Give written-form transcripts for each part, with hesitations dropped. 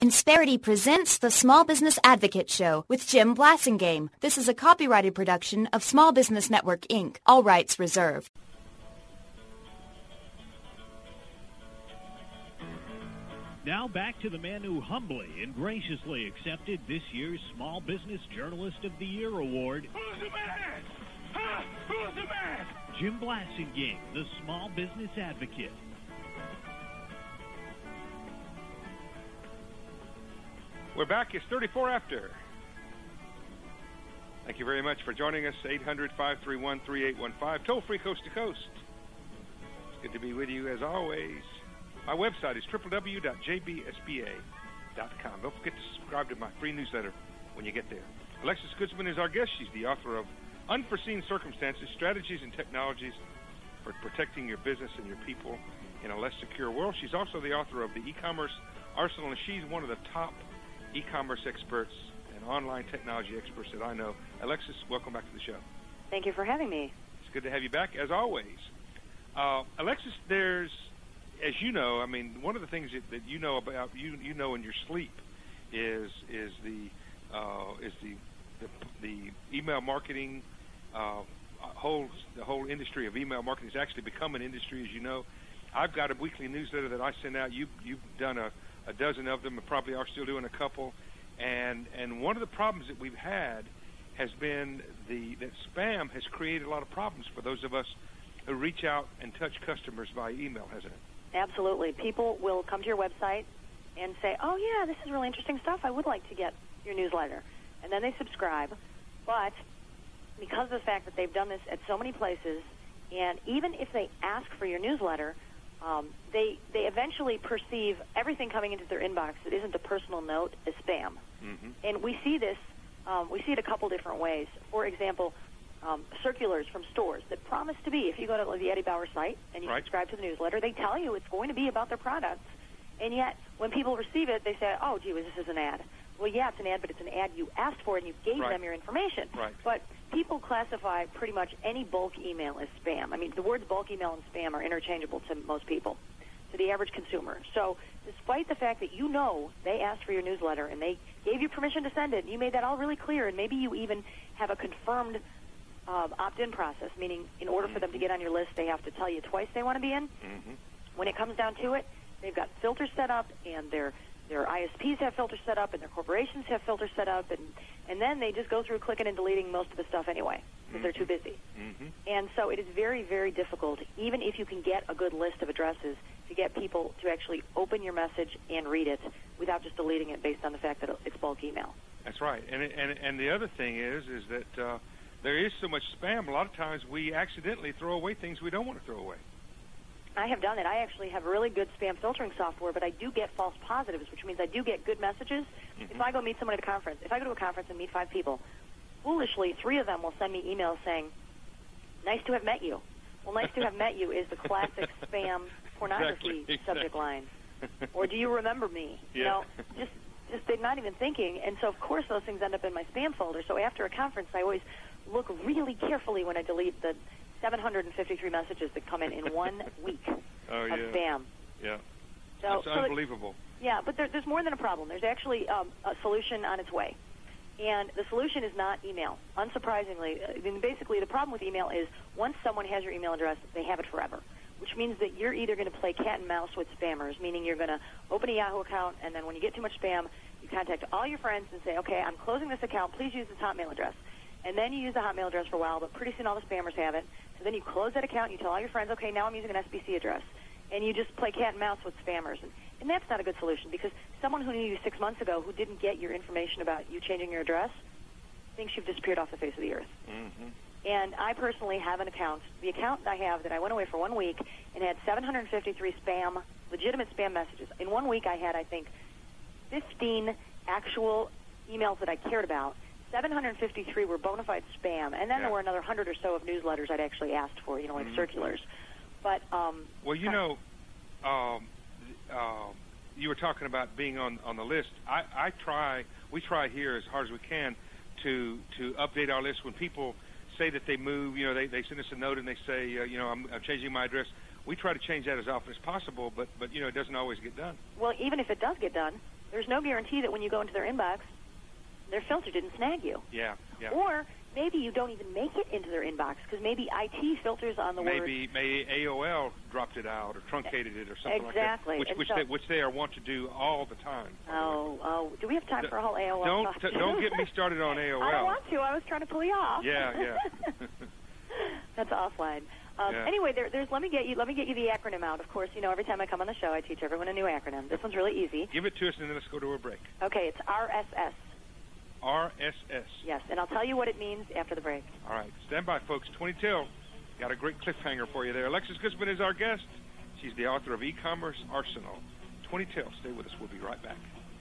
Insperity presents the Small Business Advocate Show with Jim Blasingame. This is a copyrighted production of Small Business Network, Inc. All rights reserved. Now back to the man who humbly and graciously accepted this year's Small Business Journalist of the Year award. Who's the man? Huh? Who's the man? Jim Blasingame, the Small Business Advocate. We're back. It's 34 after. Thank you very much for joining us. 800-531-3815. Toll free coast to coast. It's good to be with you as always. My website is www.jbsba.com. Don't forget to subscribe to my free newsletter when you get there. Alexis Goodsman is our guest. She's the author of Unforeseen Circumstances, Strategies and Technologies for Protecting Your Business and Your People in a Less Secure World. She's also the author of the E-Commerce Arsenal, and she's one of the top e-commerce experts and online technology experts that I know. Alexis, welcome back to the show. Thank you for having me. It's good to have you back, as always. Alexis, there's, as you know, I mean, one of the things that you know about, you know in your sleep is the email marketing. The whole industry of email marketing has actually become an industry, as you know. I've got a weekly newsletter that I send out. You've done a dozen of them, and probably are still doing a couple. And one of the problems that we've had has been that spam has created a lot of problems for those of us who reach out and touch customers via email, hasn't it? Absolutely. People will come to your website and say, oh, yeah, this is really interesting stuff. I would like to get your newsletter. And then they subscribe. But because of the fact that they've done this at so many places, and even if they ask for your newsletter, they eventually perceive everything coming into their inbox that isn't a personal note as spam. Mm-hmm. And we see this, we see it a couple different ways. For example, circulars from stores that promise to be, if you go to the Eddie Bauer site and you subscribe to the newsletter, they tell you it's going to be about their products. And yet, when people receive it, they say, oh, gee, this is an ad. Well, yeah, it's an ad, but it's an ad you asked for and you gave them your information. Right. But people classify pretty much any bulk email as spam. I mean, the words bulk email and spam are interchangeable to most people, to the average consumer. So despite the fact that you know they asked for your newsletter and they gave you permission to send it, and you made that all really clear, and maybe you even have a confirmed opt-in process, meaning in order for them to get on your list, they have to tell you twice they want to be in. Mm-hmm. When it comes down to it, they've got filters set up, and their ISPs have filters set up, and their corporations have filters set up, and then they just go through clicking and deleting most of the stuff anyway because they're too busy. Mm-hmm. And so it is very, very difficult, even if you can get a good list of addresses, to get people to actually open your message and read it without just deleting it based on the fact that it's bulk email. That's right. And the other thing is that there is so much spam, a lot of times we accidentally throw away things we don't want to throw away. I have done it. I actually have really good spam filtering software, but I do get false positives, which means I do get good messages. Mm-hmm. If I go meet someone at a conference, if I go to a conference and meet 5 people, foolishly, 3 of them will send me emails saying, nice to have met you. Well, nice to have met you is the classic spam pornography subject line. Or do you remember me? Yeah. You know, just they're not even thinking. And so, of course, those things end up in my spam folder. So after a conference, I always look really carefully when I delete the 753 messages that come in 1 week of spam. Yeah. So, that's unbelievable. But there's more than a problem. There's actually a solution on its way. And the solution is not email. Unsurprisingly, I mean, basically the problem with email is once someone has your email address, they have it forever, which means that you're either going to play cat and mouse with spammers, meaning you're going to open a Yahoo account, and then when you get too much spam, you contact all your friends and say, okay, I'm closing this account. Please use this Hotmail address. And then you use the Hotmail address for a while, but pretty soon all the spammers have it. So then you close that account, and you tell all your friends, okay, now I'm using an SBC address. And you just play cat and mouse with spammers. And that's not a good solution, because someone who knew you 6 months ago who didn't get your information about you changing your address thinks you've disappeared off the face of the earth. Mm-hmm. And I personally have an account. The account I have that I went away for 1 week and had 753 legitimate spam messages. In 1 week I had, I think, 15 actual emails that I cared about. 753 were bona fide spam, and then there were another 100 or so of newsletters I'd actually asked for, like circulars. But well, you were talking about being on the list. We try here as hard as we can to update our list. When people say that they move, they send us a note and they say, I'm changing my address. We try to change that as often as possible, but it doesn't always get done. Well, even if it does get done, there's no guarantee that when you go into their inbox, their filter didn't snag you. Yeah. Or maybe you don't even make it into their inbox because maybe IT filters on the word. Maybe AOL dropped it out or truncated it or something exactly. like that. Which they are want to do all the time. Oh, do we have time for a whole AOL talk? Don't get me started on AOL. I don't want to. I was trying to pull you off. Yeah. That's offline. Anyway, let me get you the acronym out. Of course, every time I come on the show, I teach everyone a new acronym. This one's really easy. Give it to us, and then let's go to a break. Okay, it's RSS. RSS. Yes, and I'll tell you what it means after the break. All right, stand by, folks. 20 till. Got a great cliffhanger for you there. Alexis Guzman is our guest. She's the author of E-Commerce Arsenal. 20 till. Stay with us. We'll be right back.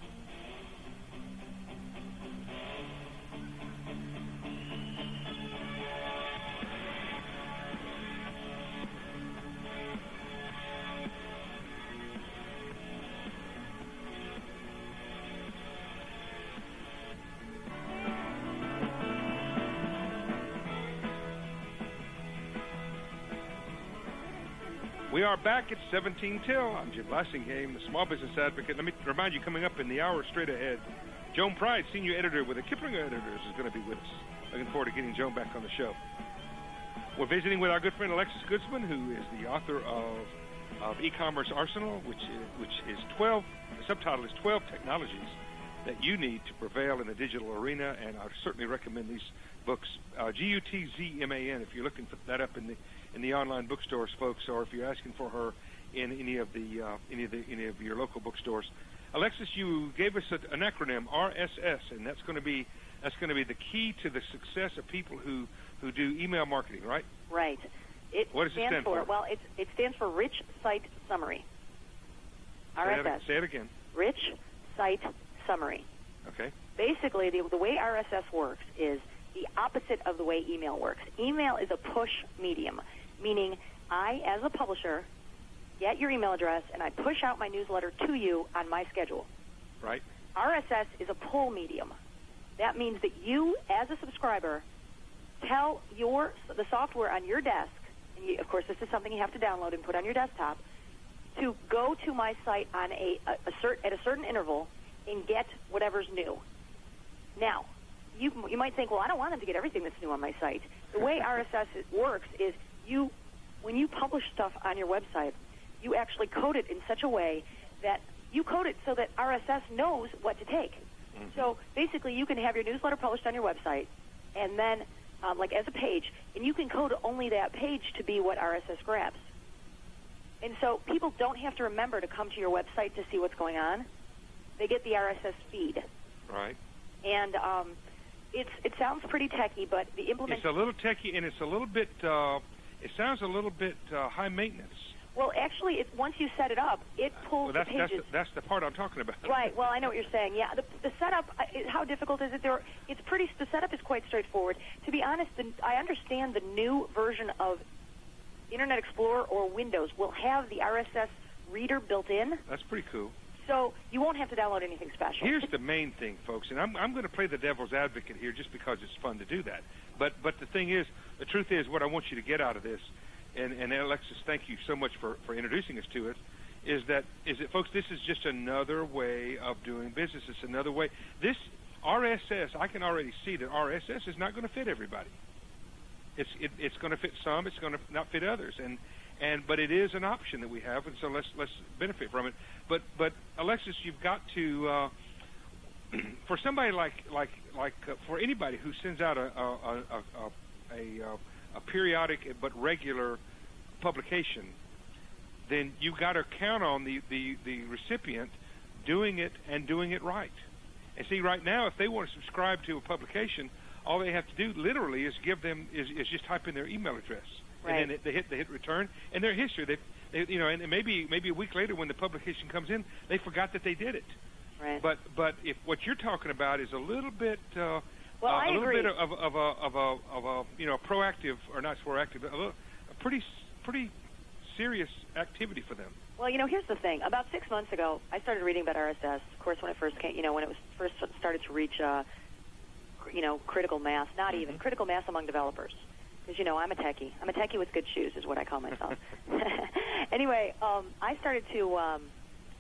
We are back at 17 till. I'm Jim Blassingame, the Small Business Advocate. Let me remind you, coming up in the hour straight ahead, Joan Pride, Senior Editor with the Kiplinger Editors, is going to be with us. Looking forward to getting Joan back on the show. We're visiting with our good friend Alexis Guzman, who is the author of E-Commerce Arsenal, which is 12. The subtitle is 12 Technologies That You Need to Prevail in the Digital Arena, and I certainly recommend these books. Gutzman. If you're looking for that up in the online bookstores, folks, or if you're asking for her in any of your local bookstores. Alexis, you gave us an acronym, RSS, and that's going to be the key to the success of people who do email marketing, right? Right. What does it stand for? Well, it stands for Rich Site Summary. RSS. Say it again. Rich Site Summary. Okay. Basically, the way RSS works is the opposite of the way email works. Email is a push medium, meaning I, as a publisher, get your email address and I push out my newsletter to you on my schedule. Right. RSS is a pull medium. That means that you, as a subscriber, tell the software on your desk, and of course this is something you have to download and put on your desktop, to go to my site on at a certain interval and get whatever's new. Now, you might think, well, I don't want them to get everything that's new on my site. The way RSS works is when you publish stuff on your website, you actually code it in such a way that you code it so that RSS knows what to take. Mm-hmm. So basically, you can have your newsletter published on your website, and then like as a page, and you can code only that page to be what RSS grabs. And so people don't have to remember to come to your website to see what's going on. They get the RSS feed. Right. And it sounds pretty techy, but the implementation... It's a little techy, and it's a little bit... it sounds a little bit high maintenance. Well, actually, once you set it up, it pulls the pages. That's the part I'm talking about. Right. Well, I know what you're saying. Yeah, the setup. How difficult is it? The setup is quite straightforward. To be honest, I understand the new version of Internet Explorer or Windows will have the RSS reader built in. That's pretty cool. So you won't have to download anything special. Here's the main thing, folks, and I'm going to play the devil's advocate here just because it's fun to do that. But the thing is, the truth is, what I want you to get out of this, and Alexis, thank you so much for introducing us to it, is that folks, this is just another way of doing business. It's another way. This RSS, I can already see that RSS is not going to fit everybody. It's going to fit some. It's going to not fit others. But it is an option that we have, and so let's benefit from it. But Alexis, you've got to for somebody like for anybody who sends out a periodic but regular publication, then you've got to count on the recipient doing it and doing it right. And see, right now, if they want to subscribe to a publication, all they have to do literally is is just type in their email address. Right. And then they hit return, and their history. They and maybe a week later when the publication comes in, they forgot that they did it. Right. But if what you're talking about is a little bit, I a little agree. bit of a proactive or not proactive, but a pretty serious activity for them. Well, here's the thing. About 6 months ago, I started reading about RSS. Of course, when it first came, when it was first started to reach, critical mass, not even critical mass among developers. Because, I'm a techie. I'm a techie with good shoes is what I call myself. Anyway, I started to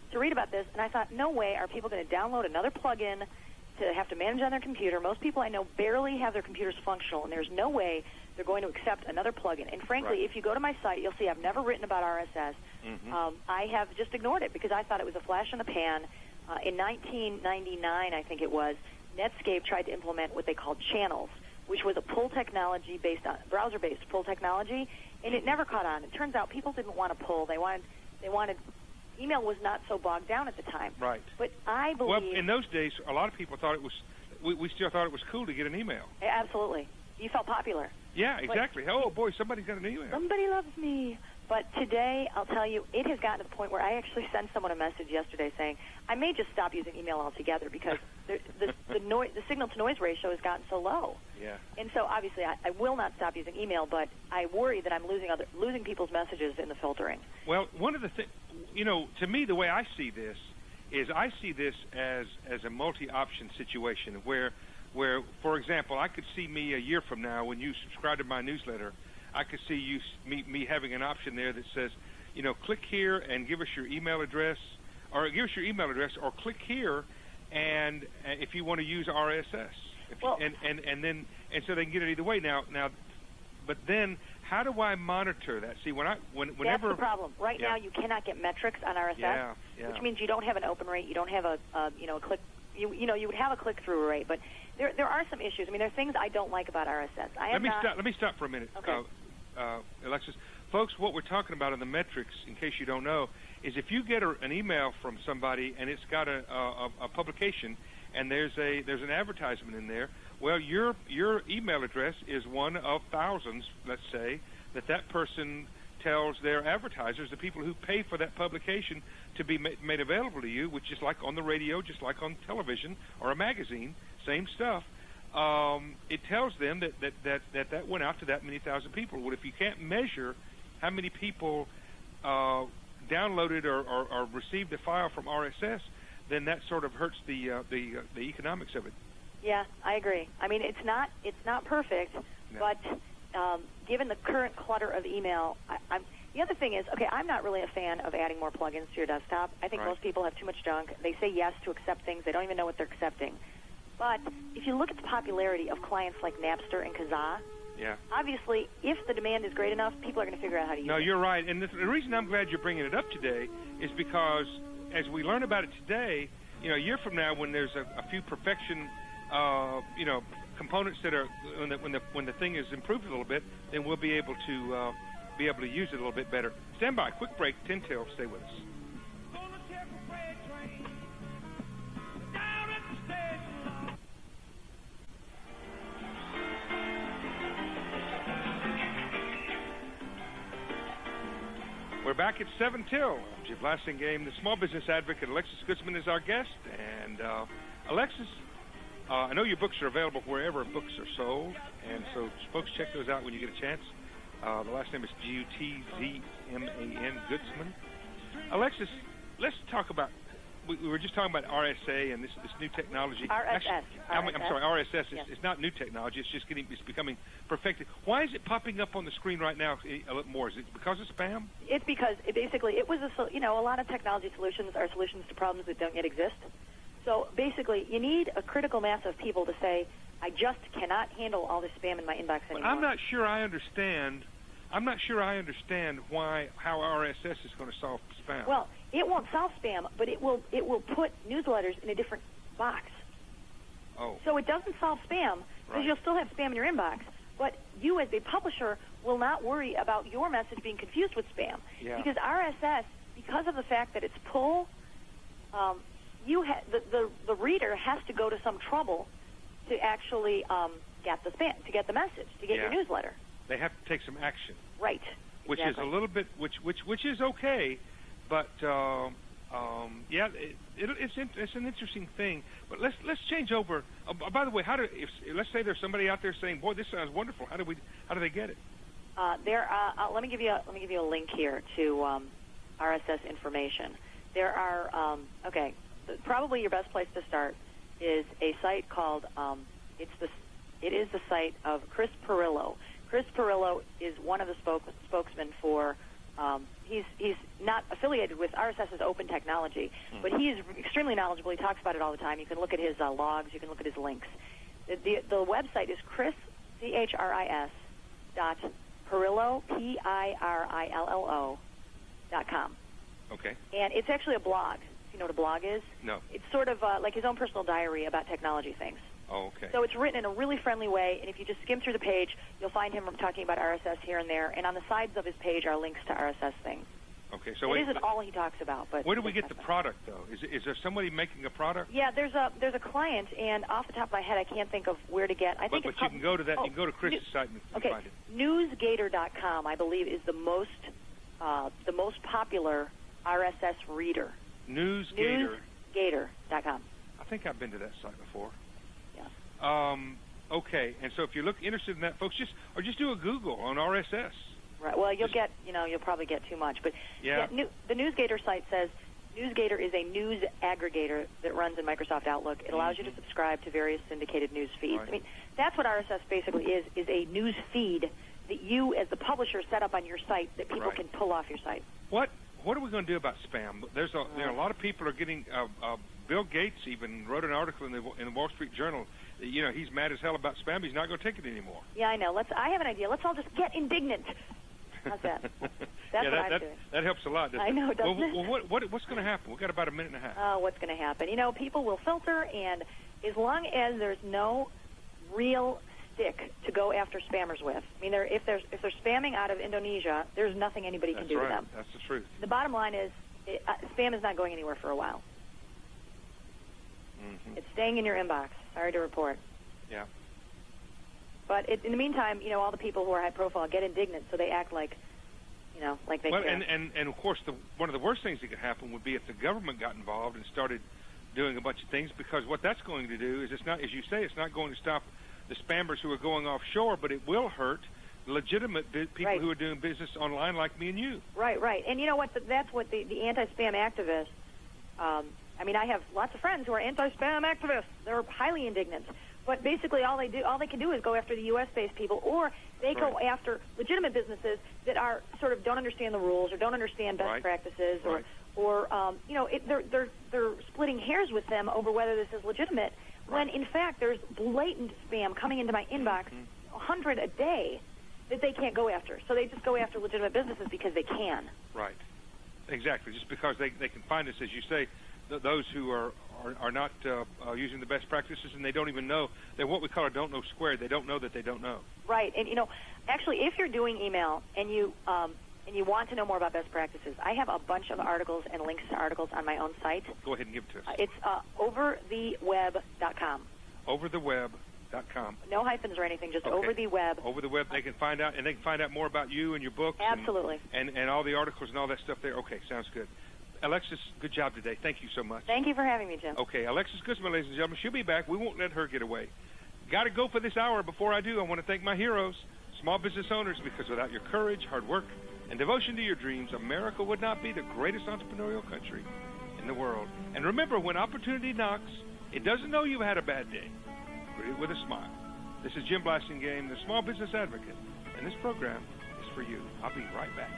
to read about this, and I thought, no way are people going to download another plugin to have to manage on their computer. Most people I know barely have their computers functional, and there's no way they're going to accept another plugin. And frankly, if you go to my site, you'll see I've never written about RSS. I have just ignored it because I thought it was a flash in the pan. In 1999, I think it was, Netscape tried to implement what they called channels, which was a pull technology based on browser-based pull technology, and it never caught on. It turns out people didn't want to pull; they wanted. Email was not so bogged down at the time. Right. But I believe. Well, in those days, a lot of people thought it was. We still thought it was cool to get an email. Absolutely, you felt popular. Yeah, exactly. Oh boy, somebody's got an email. Somebody loves me. But today, I'll tell you, it has gotten to the point where I actually sent someone a message yesterday saying I may just stop using email altogether because the signal-to-noise ratio has gotten so low. Yeah. And so, obviously, I will not stop using email, but I worry that I'm losing people's messages in the filtering. Well, one of the things, to me, the way I see this is I see this as a multi-option situation where, for example, I could see me a year from now when you subscribe to my newsletter, I could see me having an option there that says, click here and give us your email address, or click here, and if you want to use RSS, and so they can get it either way. Now, but then how do I monitor that? See, whenever that's the problem. Right now, you cannot get metrics on RSS, which means you don't have an open rate, you don't have a click. You would have a click-through rate, but there are some issues. I mean, there are things I don't like about RSS. Let me stop for a minute, okay. Alexis. Folks, what we're talking about in the metrics, in case you don't know, is if you get an email from somebody and it's got a publication and there's an advertisement in there, well, your email address is one of thousands, let's say, that person tells their advertisers, the people who pay for that publication, to be made available to you, which is like on the radio, just like on television or a magazine, same stuff. It tells them that went out to that many thousand people. Well, if you can't measure how many people downloaded or received a file from RSS, then that sort of hurts the economics of it. Yeah, I agree. I mean, it's not perfect, but given the current clutter of email, the other thing is, I'm not really a fan of adding more plugins to your desktop. I think most people have too much junk. They say yes to accept things. They don't even know what they're accepting. But if you look at the popularity of clients like Napster and Kazaa, obviously, if the demand is great enough, people are going to figure out how to use it. No, you're right. And the reason I'm glad you're bringing it up today is because as we learn about it today, a year from now when there's a few perfection, components that are when the thing is improved a little bit, then we'll be able to use it a little bit better. Stand by. Quick break. 10 till. Stay with us. We're back at 7 till. I'm Jim Blasingame. The small business advocate Alexis Goodsman is our guest. And Alexis, I know your books are available wherever books are sold, and so folks, check those out when you get a chance. The last name is Gutzman, Goodsman. Alexis, let's talk about. We were just talking about RSA and this new technology. RSS. I'm sorry, RSS. It's not new technology. It's becoming perfected. Why is it popping up on the screen right now a little more? Is it because of spam? It's because it was a lot of technology solutions are solutions to problems that don't yet exist. So basically, you need a critical mass of people to say, I just cannot handle all this spam in my inbox anymore. I'm not sure I understand how RSS is going to solve spam. Well, it won't solve spam, but it will put newsletters in a different box. Oh. So it doesn't solve spam because you'll still have spam in your inbox, but you as a publisher will not worry about your message being confused with spam. Yeah. Because RSS, because of the fact that it's pull, the reader has to go to some trouble to actually get the message, to get your newsletter. They have to take some action. Right. Which is a little bit, which is okay, but it's an interesting thing. But let's change over. By the way, let's say there's somebody out there saying, "Boy, this sounds wonderful." How do they get it? Let me give you a link here to RSS information. There are probably your best place to start is a site called it is the site of Chris Pirillo. Chris Pirillo is one of the spokesmen for He's not affiliated with RSS's Open Technology, but he is extremely knowledgeable. He talks about it all the time. You can look at his logs. You can look at his links. The website is Chris, CHRIS, Pirillo, PIRILLO.com. Okay. And it's actually a blog. Do you know what a blog is? No. It's sort of like his own personal diary about technology things. Oh, okay. So it's written in a really friendly way, and if you just skim through the page, you'll find him talking about RSS here and there, and on the sides of his page are links to RSS things. Okay, so it isn't all he talks about, but where do we get the product, though? Is there somebody making a product? Yeah, there's a client, and off the top of my head, I can't think of where to get. But you can go to that. You can go to Chris's site and find it. Newsgator.com, I believe, is the most popular RSS reader. Newsgator.com. I think I've been to that site before. Yeah. Okay, and so if you're interested in that, folks, just do a Google on RSS. Right. Well, you'll probably get too much, but the Newsgator site says Newsgator is a news aggregator that runs in Microsoft Outlook. It allows you to subscribe to various syndicated news feeds. Right. I mean, that's what RSS basically is a news feed that you, as the publisher, set up on your site that people can pull off your site. What are we going to do about spam? There are a lot of people are getting. Bill Gates even wrote an article in the Wall Street Journal. He's mad as hell about spam. He's not going to take it anymore. Yeah, I know. I have an idea. Let's all just get indignant. How's that? That's what I'm doing. That helps a lot, doesn't it? I know, doesn't it? Well, what's going to happen? We've got about a minute and a half. What's going to happen? People will filter, and as long as there's no real stick to go after spammers with, I mean, if they're spamming out of Indonesia, there's nothing anybody can do to them. That's the truth. The bottom line is spam is not going anywhere for a while. Mm-hmm. It's staying in your inbox. Sorry to report. Yeah. But in the meantime, all the people who are high profile get indignant, so they act like they care. And of course, one of the worst things that could happen would be if the government got involved and started doing a bunch of things, because what that's going to do is it's not, as you say, it's not going to stop the spammers who are going offshore, but it will hurt legitimate people who are doing business online like me and you. Right. And you know what? That's what the anti-spam activists. I have lots of friends who are anti-spam activists. They're highly indignant. But basically, all they can do is go after the U.S.-based people, or they go after legitimate businesses that are sort of don't understand the rules or don't understand best practices, or they're splitting hairs with them over whether this is legitimate. When in fact there's blatant spam coming into my inbox, 100 a day, that they can't go after. So they just go after legitimate businesses because they can. Right. Exactly. Just because they can find us, as you say, those who are not using the best practices, and they don't even know. They're what we call a don't know squared. They don't know that they don't know. Right. And actually, if you're doing email and you want to know more about best practices, I have a bunch of articles and links to articles on my own site. Go ahead and give it to us. It's overtheweb.com. Overtheweb.com. No hyphens or anything, just over the web. Over the web, they can find out, and they can find out more about you and your books. Absolutely. And all the articles and all that stuff there. Okay, sounds good. Alexis, good job today. Thank you so much. Thank you for having me, Jim. Okay, Alexis Guzman, ladies and gentlemen, she'll be back. We won't let her get away. Got to go for this hour. Before I do, I want to thank my heroes, small business owners, because without your courage, hard work, and devotion to your dreams, America would not be the greatest entrepreneurial country in the world. And remember, when opportunity knocks, it doesn't know you've had a bad day. Greet it with a smile. This is Jim Blasingame, the Small Business Advocate, and this program is for you. I'll be right back.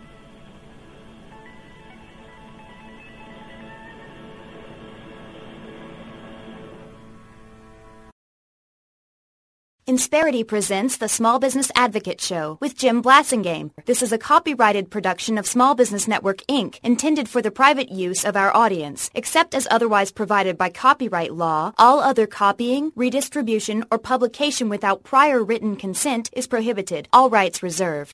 Insperity presents the Small Business Advocate Show with Jim Blasingame. This is a copyrighted production of Small Business Network, Inc., intended for the private use of our audience. Except as otherwise provided by copyright law, all other copying, redistribution, or publication without prior written consent is prohibited. All rights reserved.